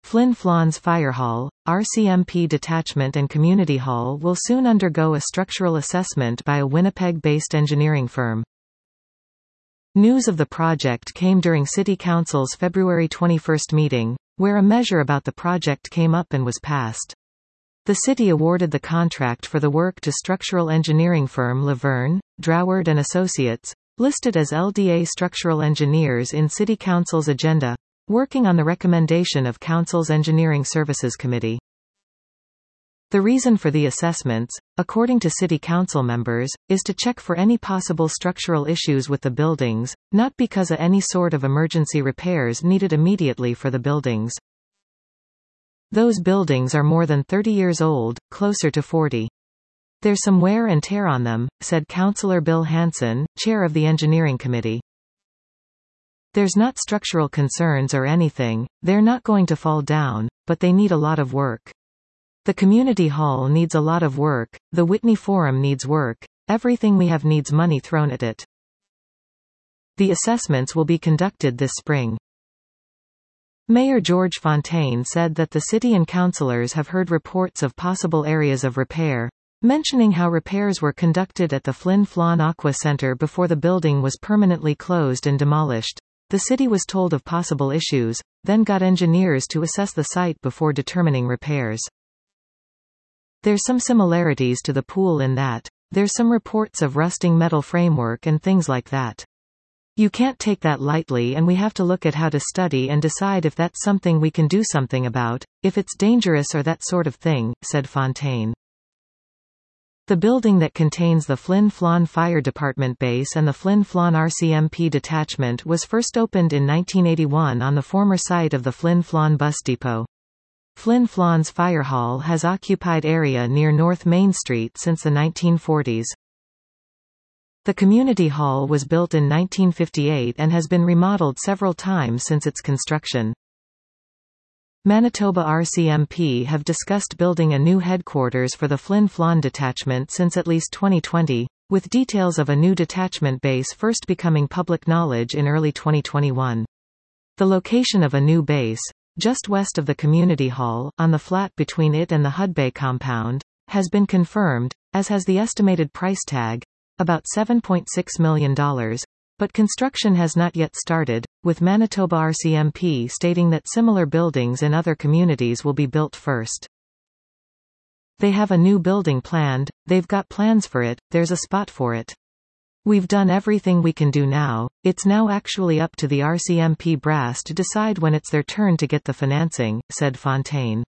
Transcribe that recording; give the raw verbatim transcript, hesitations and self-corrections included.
Flin Flon's Fire Hall, R C M P Detachment and Community Hall will soon undergo a structural assessment by a Winnipeg-based engineering firm. News of the project came during City Council's February twenty-first meeting, where a measure about the project came up and was passed. The city awarded the contract for the work to structural engineering firm Laverne, Droward and Associates, listed as L D A structural engineers in City Council's agenda, working on the recommendation of Council's Engineering Services Committee. The reason for the assessments, according to City Council members, is to check for any possible structural issues with the buildings, not because of any sort of emergency repairs needed immediately for the buildings. Those buildings are more than thirty years old, closer to forty. There's some wear and tear on them, said Councillor Bill Hanson, chair of the Engineering Committee. There's not structural concerns or anything, they're not going to fall down, but they need a lot of work. The community hall needs a lot of work, the Whitney Forum needs work, everything we have needs money thrown at it. The assessments will be conducted this spring. Mayor George Fontaine said that the city and councillors have heard reports of possible areas of repair, mentioning how repairs were conducted at the Flin Flon Aqua Centre before the building was permanently closed and demolished. The city was told of possible issues, then got engineers to assess the site before determining repairs. There's some similarities to the pool in that there's some reports of rusting metal framework and things like that. You can't take that lightly, and we have to look at how to study and decide if that's something we can do something about, if it's dangerous or that sort of thing, said Fontaine. The building that contains the Flin Flon Fire Department base and the Flin Flon R C M P detachment was first opened in nineteen eighty-one on the former site of the Flin Flon bus depot. Flin Flon's Fire Hall has occupied area near North Main Street since the nineteen forties. The community hall was built in nineteen fifty-eight and has been remodeled several times since its construction. Manitoba R C M P have discussed building a new headquarters for the Flin Flon detachment since at least twenty twenty, with details of a new detachment base first becoming public knowledge in early twenty twenty-one. The location of a new base, just west of the community hall, on the flat between it and the Hudbay compound, has been confirmed, as has the estimated price tag, about seven point six million dollars, but construction has not yet started, with Manitoba R C M P stating that similar buildings in other communities will be built first. They have a new building planned, they've got plans for it, there's a spot for it. We've done everything we can do now, it's now actually up to the R C M P brass to decide when it's their turn to get the financing, said Fontaine.